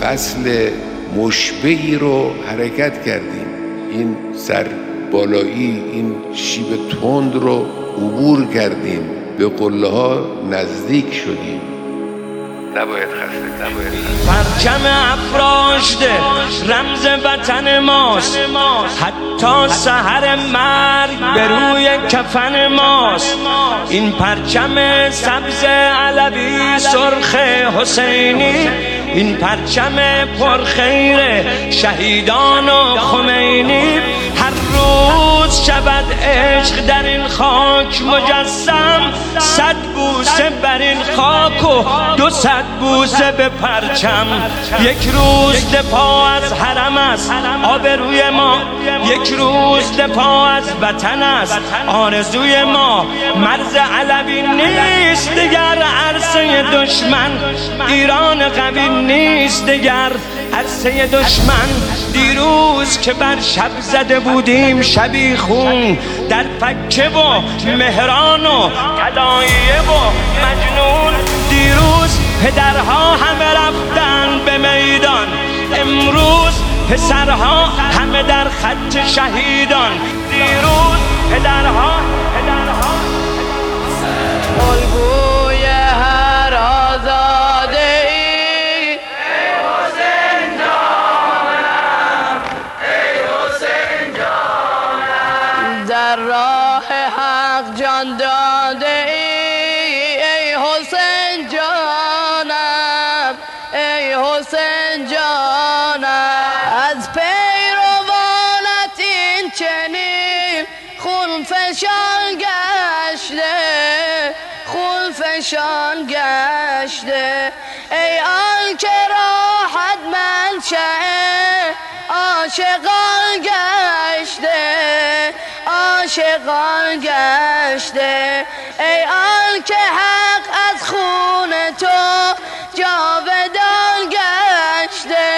فصل مشبعی رو حرکت کردیم. این سربالایی، این شیب تند رو عبور کردیم، به قله ها نزدیک شدیم. نباید خسته پرچم افراشته رمز وطن ماست، حتی سحر مرگ به روی کفن ماست. این پرچم سبز علوی سرخ حسینی، این پرچم پرخیر شهیدان و خمینی. هر روز شود عشق در این خاک مجسم، 100 بوسه بر این خاک و 200 بوسه به پرچم. یک روز دفاع از حرم است آبروی ما، یک روز دفاع از وطن است آرزوی ما. مرز علوی نیست دیگر عرصه دشمن، ایران قوی نیست دیگر عرصه دشمن. دیروز که بر شب زده بودیم شبیخون در فکه و مهران و طلایه و مجنون، دیروز پدرها همه رفتن به میدان، امروز پسرها همه در خط شهیدان. دیروز پدرها الگوی هر آزاده ای، ای حسین جانم، ای حسین جانم، در راه حق جان داده ای، ای حسین جانم، ای حسین جانم. از پیروانت این چنین خون فشان گشته، خون فشان گشته. ای آن که راحت منشأ عاشقان گشته، عاشقان گشته. ای آن که حق از خون تو جاودان گشته،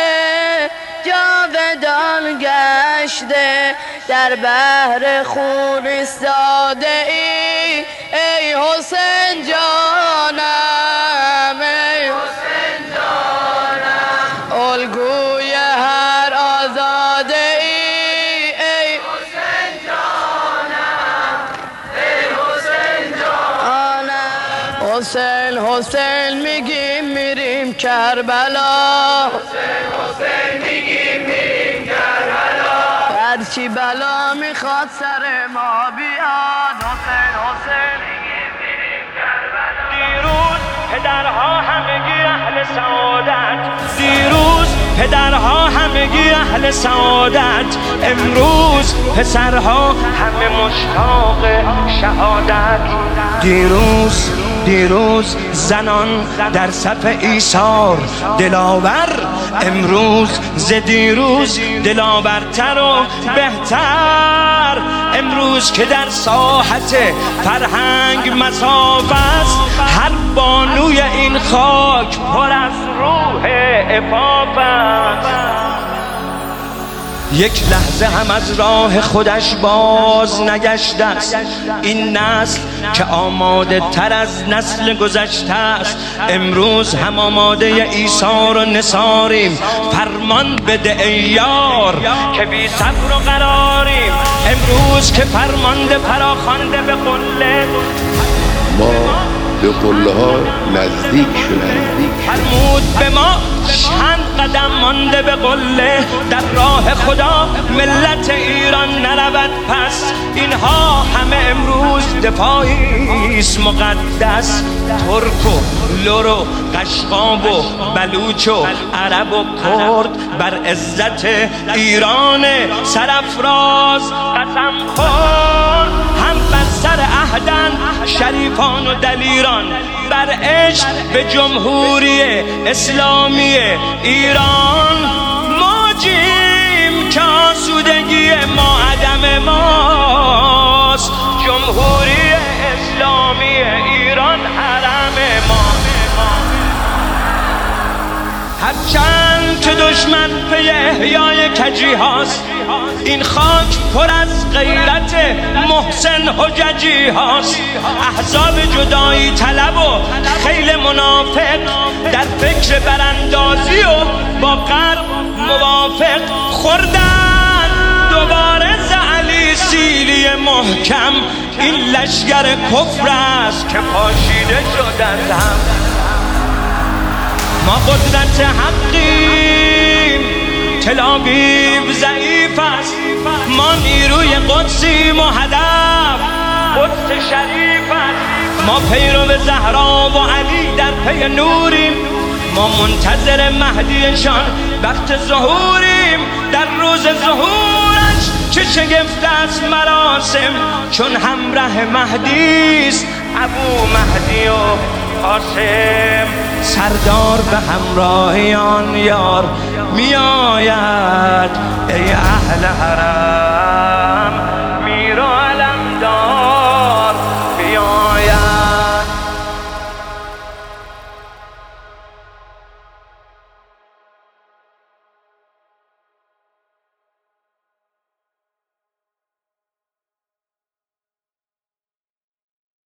جاودان گشته. در بحر خون ایستاده ای، ای حسین جانم، ای حسین جانم. الگوی هر آزاده ای، ای حسین جانم، ای حسین جانم. حسین حسین میگیم میریم کربلا، حسین حسین میگیم میریم کربلا. هرچی بلا میخواد سر ما بیاد، حسین حسین میگیم میریم کربلا. دیروز پدرها همگی اهل سعادت، دیروز پدرها همگی اهل سعادت، امروز پسرها همه مشتاق شهادت. دیروز زنان در صف ایثار دلاور، امروز ز دیروز دلاورتر و بهتر. امروز که در ساحت فرهنگ مصاف است، هر بانوی این خاک پر از روح عفاف است. یک لحظه هم از راه خودش باز نگشته است این نسل که آماده تر از نسل گذشته است. امروز هم آماده ایثار و نثاریم، فرمان بده ای یار که بی صبر و قراریم. امروز که فرمانده فراخوانده به قله، ما به قله ها نزدیک شدیم. فرمود به ما چند قدم مانده به قله، در راه خدا ملت ایران نرود پس. اینها همه امروز دفاعی است مقدس. ترک و لر و قشقاب و بلوچ و عرب و کرد بر عزت ایران سرافراز قسم خورد. هم بر سر عهدن شریفان و دلیران، بر عشق به جمهوری اسلامی ایران. موجیم که آسودگی ما عدم ماست، جمهوری اسلامی ایران حرم ما. هرچند که دشمن پی احیای کجی هاست، این خاک پر از غیرت محسن حججی هاست. احزاب جدایی طلب و خیل منافق در فکر براندازی و با غرب موافق خوردن دوباره زعلی سیلی محکم. این لشگر کفر است که پاشیده شدند هم. ما قدرت حقیم، تل آویو ضعیف است. ما نیروی قدسیم و هدف قدس شریف است. ما پیرو زهرا و علی در پی نوریم. ما منتظر مهدیشان وقت ظهوریم. در روز ظهورش چه شگفت است مراسم، چون همراه مهدیست ابو مهدی و قاسم. سردار به همراهیان یار می آید ای اهل حرم.